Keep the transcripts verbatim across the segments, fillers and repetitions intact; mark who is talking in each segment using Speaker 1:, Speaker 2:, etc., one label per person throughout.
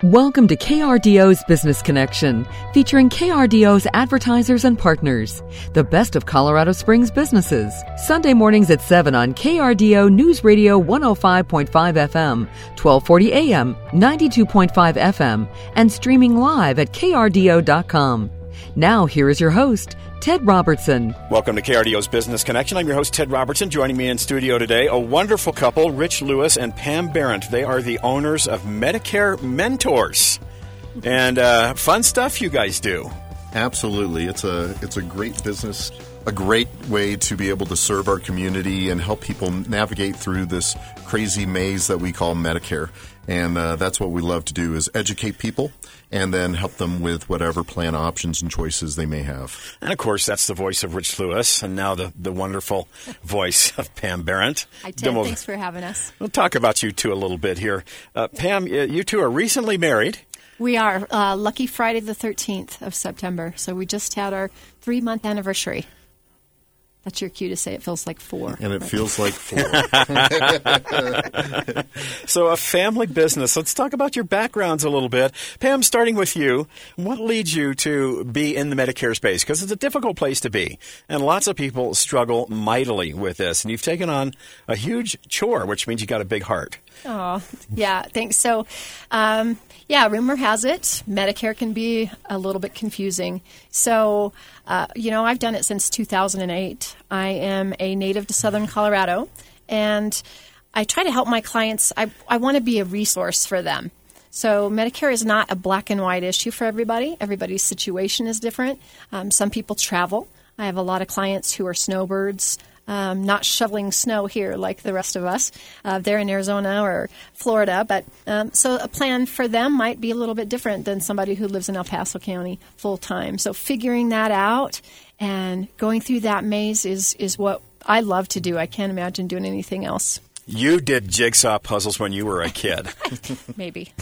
Speaker 1: Welcome to K R D O's Business Connection, featuring K R D O's advertisers and partners, the best of Colorado Springs businesses. Sunday mornings at seven on K R D O News Radio one oh five point five F M, twelve forty A M, ninety-two point five F M, and streaming live at K R D O dot com. Now, here is your host, Ted Robertson.
Speaker 2: Welcome to K R D O's Business Connection. I'm your host, Ted Robertson. Joining me in studio today, a wonderful couple, Rich Lewis and Pam Barrett. They are the owners of Medicare Mentors. And uh, fun stuff you guys do.
Speaker 3: Absolutely. It's a it's a great business, a great way to be able to serve our community and help people navigate through this crazy maze that we call Medicare. And uh, that's what we love to do, is educate people and then help them with whatever plan options and choices they may have.
Speaker 2: And, of course, that's the voice of Rich Lewis, and now the, the wonderful voice of Pam Barrett.
Speaker 4: Hi, Ted. We'll, Thanks for having us.
Speaker 2: We'll talk about you two a little bit here. Uh, Pam, you two are recently married.
Speaker 4: We are. Uh, lucky Friday the thirteenth of September. So we just had our three-month anniversary. That's your cue to say it feels like four.
Speaker 3: And it
Speaker 4: right?
Speaker 3: feels like four.
Speaker 2: So a family business. Let's talk about your backgrounds a little bit. Pam, starting with you, what leads you to be in the Medicare space? Because it's a difficult place to be. And lots of people struggle mightily with this. And you've taken on a huge chore, which means you got a big heart.
Speaker 4: Oh, yeah, thanks. So, um, yeah, rumor has it Medicare can be a little bit confusing. So, uh, you know, I've done it since two thousand eight. I am a native to Southern Colorado, and I try to help my clients. I, I want to be a resource for them. So Medicare is not a black and white issue for everybody. Everybody's situation is different. Um, some people travel. I have a lot of clients who are snowbirds. Um, not shoveling snow here like the rest of us. Uh, they're in Arizona or Florida. But um, so a plan for them might be a little bit different than somebody who lives in El Paso County full time. So figuring that out and going through that maze is, is what I love to do. I can't imagine doing anything else.
Speaker 2: You did jigsaw puzzles when you were a kid.
Speaker 4: Maybe.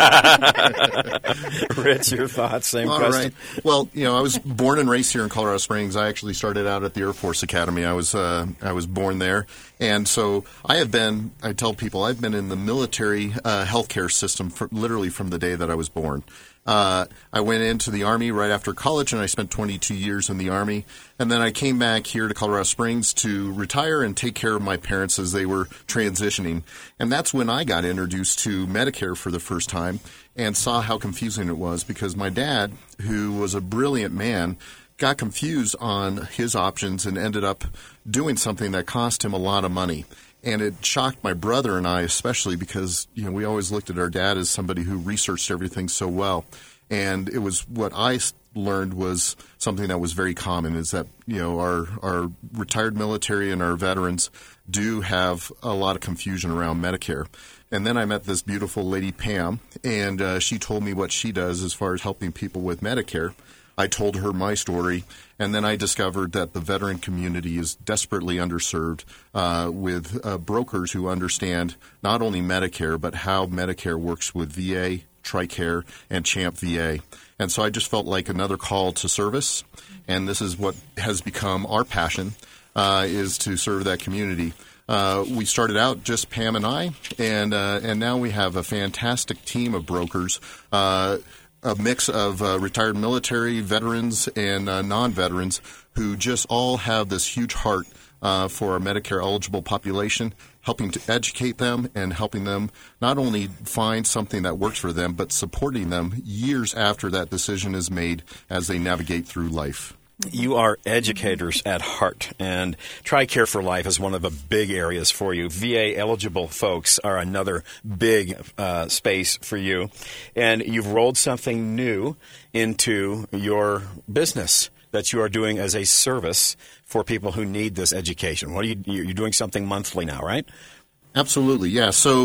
Speaker 2: Rich, your thoughts? Same
Speaker 3: All
Speaker 2: question.
Speaker 3: Right. Well, you know, I was born and raised here in Colorado Springs. I actually started out at the Air Force Academy. I was uh, I was born there. And so I have been, I tell people, I've been in the military uh, healthcare system for, literally from the day that I was born. Uh, I went into the Army right after college, and I spent twenty-two years in the Army. And then I came back here to Colorado Springs to retire and take care of my parents as they were transitioning. And that's when I got introduced to Medicare for the first time and saw how confusing it was, because my dad, who was a brilliant man, got confused on his options and ended up doing something that cost him a lot of money. And it shocked my brother and I, especially because, you know, we always looked at our dad as somebody who researched everything so well. And it was what I learned was something that was very common, is that, you know, our, our retired military and our veterans do have a lot of confusion around Medicare. And then I met this beautiful lady, Pam, and uh, she told me what she does as far as helping people with Medicare. I told her my story, and then I discovered that the veteran community is desperately underserved uh, with uh, brokers who understand not only Medicare, but how Medicare works with V A, TRICARE, and CHAMP V A. And so I just felt like another call to service, and this is what has become our passion, uh, is to serve that community. Uh, we started out just Pam and I, and uh, and now we have a fantastic team of brokers, uh a mix of uh, retired military, veterans, and uh, non-veterans who just all have this huge heart uh, for our Medicare-eligible population, helping to educate them and helping them not only find something that works for them, but supporting them years after that decision is made as they navigate through life.
Speaker 2: You are educators at heart, and TRICARE for Life is one of the big areas for you. V A-eligible folks are another big uh, space for you, and you've rolled something new into your business that you are doing as a service for people who need this education. What are you, you're doing something monthly now, right?
Speaker 3: Absolutely, yeah. So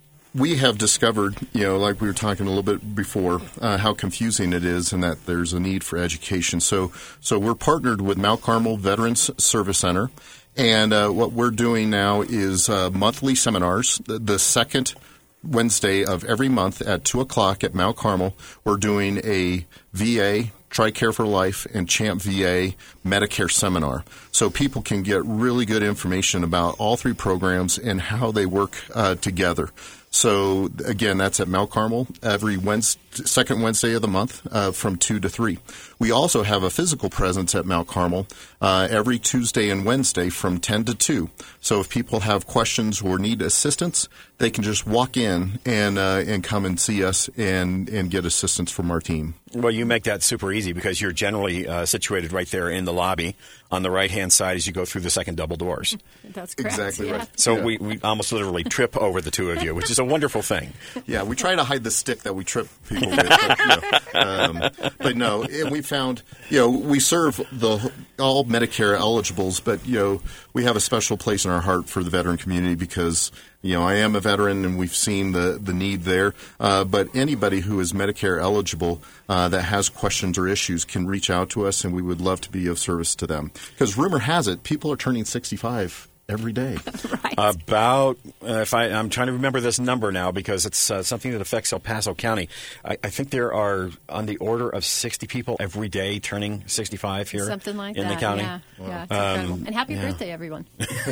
Speaker 3: we have discovered, you know, like we were talking a little bit before, uh, how confusing it is and that there's a need for education. So so we're partnered with Mount Carmel Veterans Service Center, and uh, what we're doing now is uh, monthly seminars. The, the second Wednesday of every month at two o'clock at Mount Carmel, we're doing a V A, TRICARE for Life, and CHAMP V A Medicare seminar. So people can get really good information about all three programs and how they work uh, together. So, again, that's at Mount Carmel every Wednesday, second Wednesday of the month uh, from two to three. We also have a physical presence at Mount Carmel uh, every Tuesday and Wednesday from ten to two. So if people have questions or need assistance, they can just walk in and uh, and come and see us and, and get assistance from our team.
Speaker 2: Well, you make that super easy because you're generally uh, situated right there in the lobby on the right-hand side as you go through the second double doors.
Speaker 4: That's correct.
Speaker 3: Exactly
Speaker 4: yeah.
Speaker 3: right.
Speaker 2: So
Speaker 3: Yeah.
Speaker 2: we, we almost literally trip over the two of you, which is a wonderful thing.
Speaker 3: Yeah, we try to hide the stick that we trip people with. But, you know, um, but no, and we found, you know, we serve the all Medicare eligibles, but, you know, we have a special place in our heart for the veteran community because, you know, I am a veteran and we've seen the, the need there. Uh, but anybody who is Medicare eligible uh, that has questions or issues can reach out to us, and we would love to be of service to them. Because rumor has it, people are turning sixty-five every day.
Speaker 4: Right.
Speaker 2: About, uh, if I, I'm trying to remember this number now because it's uh, something that affects El Paso County. I, I think there are on the order of sixty people every day turning sixty-five here
Speaker 4: Something like
Speaker 2: in
Speaker 4: that.
Speaker 2: the county.
Speaker 4: Yeah, yeah, it's incredible. And happy
Speaker 2: yeah.
Speaker 4: birthday, everyone.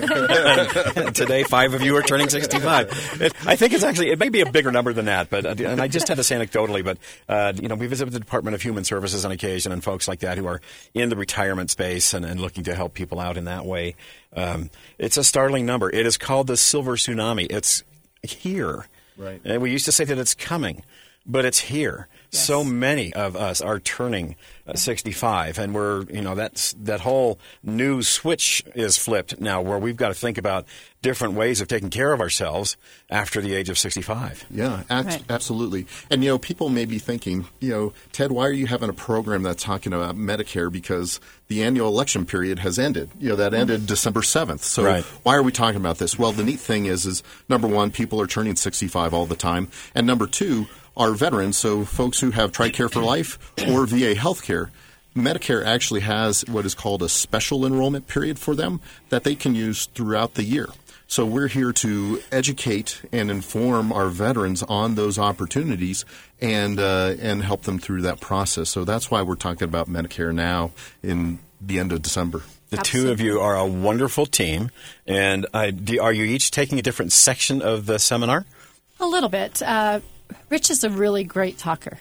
Speaker 2: Today, five of you are turning sixty-five. It, I think it's actually, it may be a bigger number than that, but, uh, and I just had this anecdotally, but, uh, you know, we visit the Department of Human Services on occasion and folks like that who are in the retirement space and, and looking to help people out in that way. Um, it's a startling number. It is called the silver tsunami. It's here.
Speaker 3: Right.
Speaker 2: And we used to say that it's coming, but it's here.
Speaker 4: Yes.
Speaker 2: So many of us are turning uh, sixty-five, and we're, you know, that's that whole new switch is flipped now where we've got to think about different ways of taking care of ourselves after the age of sixty-five.
Speaker 3: Yeah, act-
Speaker 4: Right.
Speaker 3: absolutely. And, you know, people may be thinking, you know, Ted, why are you having a program that's talking about Medicare? Because the annual election period has ended. You know, that ended December seventh. So
Speaker 2: Right.
Speaker 3: why are we talking about this? Well, the neat thing is, is number one, people are turning sixty-five all the time. And number two, are veterans, so folks who have TRICARE for Life or V A healthcare. Medicare actually has what is called a special enrollment period for them that they can use throughout the year. So we're here to educate and inform our veterans on those opportunities and uh, and help them through that process. So that's why we're talking about Medicare now in the end of December.
Speaker 2: The
Speaker 4: Absolutely.
Speaker 2: two of you are a wonderful team, and I, do, are you each taking a different section of the seminar?
Speaker 4: A little bit. Uh, Rich is a really great talker.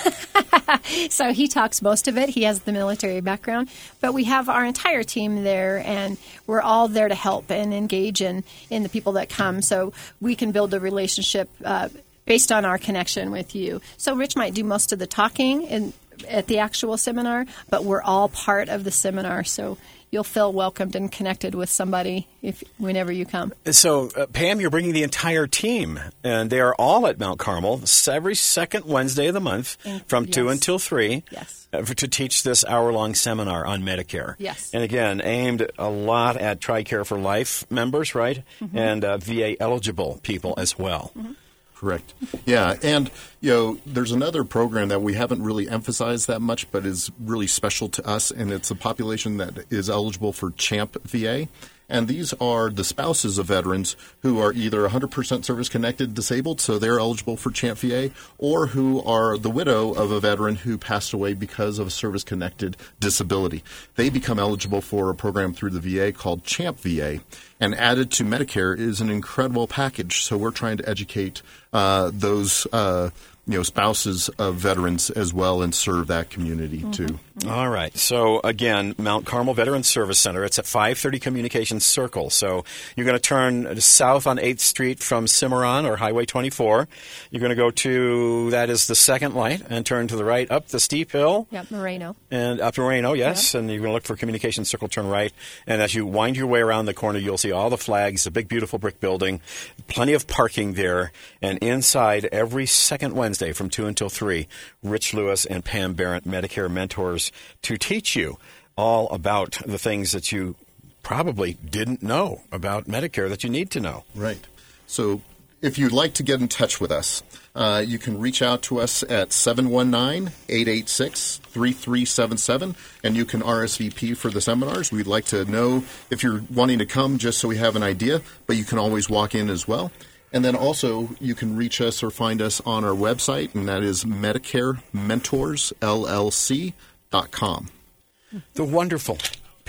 Speaker 4: So he talks most of it. He has the military background. But we have our entire team there, and we're all there to help and engage in, in the people that come. So we can build a relationship uh, based on our connection with you. So Rich might do most of the talking in, at the actual seminar, but we're all part of the seminar. So you'll feel welcomed and connected with somebody if whenever you come.
Speaker 2: So, uh, Pam, you're bringing the entire team, and they are all at Mount Carmel every second Wednesday of the month
Speaker 4: And-
Speaker 2: from two
Speaker 4: yes.
Speaker 2: until three
Speaker 4: Yes.
Speaker 2: uh, for- to teach this hour-long seminar on Medicare.
Speaker 4: Yes.
Speaker 2: And again, aimed a lot at TRICARE for Life members, right?
Speaker 4: Mm-hmm.
Speaker 2: And uh, V A-eligible people as well.
Speaker 4: Mm-hmm.
Speaker 3: Correct. Yeah, and you know, there's another program that we haven't really emphasized that much, but is really special to us, and it's a population that is eligible for CHAMP V A. And these are the spouses of veterans who are either one hundred percent service-connected disabled, so they're eligible for CHAMP V A, or who are the widow of a veteran who passed away because of a service-connected disability. They become eligible for a program through the V A called CHAMP V A. And added to Medicare is an incredible package. So we're trying to educate uh, those uh, you know, spouses of veterans as well and serve that community
Speaker 4: Mm-hmm.
Speaker 3: too.
Speaker 2: All right. So, again, Mount Carmel Veterans Service Center. It's at five thirty Communications Circle. So you're going to turn south on eighth Street from Cimarron or Highway twenty-four. You're going to go to, that is the second light, and turn to the right up the steep hill.
Speaker 4: Yep, Moreno.
Speaker 2: And up Moreno, yes. And you're going to look for Communications Circle, turn right. And as you wind your way around the corner, you'll see all the flags, the big, beautiful brick building, plenty of parking there. And inside, every second Wednesday from two until three, Rich Lewis and Pam Barrett, Medicare mentors, to teach you all about the things that you probably didn't know about Medicare that you need to know.
Speaker 3: Right. So if you'd like to get in touch with us, uh, you can reach out to us at seven one nine, eight eight six, three three seven seven, and you can R S V P for the seminars. We'd like to know if you're wanting to come just so we have an idea, but you can always walk in as well. And then also you can reach us or find us on our website, and that is Medicare Mentors L L C dot com.
Speaker 2: The wonderful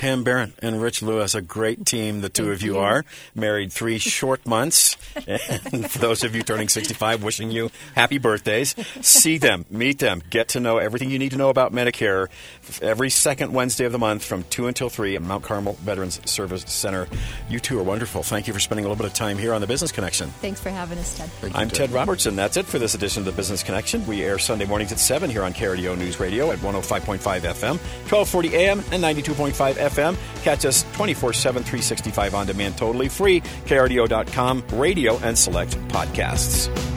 Speaker 2: Pam Barron and Rich Lewis, a great team, the two
Speaker 4: Thank
Speaker 2: of you,
Speaker 4: you.
Speaker 2: are. Married three short months. And for those of you turning sixty-five, wishing you happy birthdays. See them, meet them, get to know everything you need to know about Medicare every second Wednesday of the month from two until three at Mount Carmel Veterans Service Center. You two are wonderful. Thank you for spending a little bit of time here on the Business Connection.
Speaker 4: Thanks for having us, Ted.
Speaker 3: Thank you,
Speaker 2: I'm Ted Robertson. That's it for this edition of the Business Connection. We air Sunday mornings at seven here on K R D O News Radio at one oh five point five F M, twelve forty A M, and ninety-two point five F M. Catch us twenty-four seven, three sixty-five on demand, totally free. K R D O dot com, radio, and select podcasts.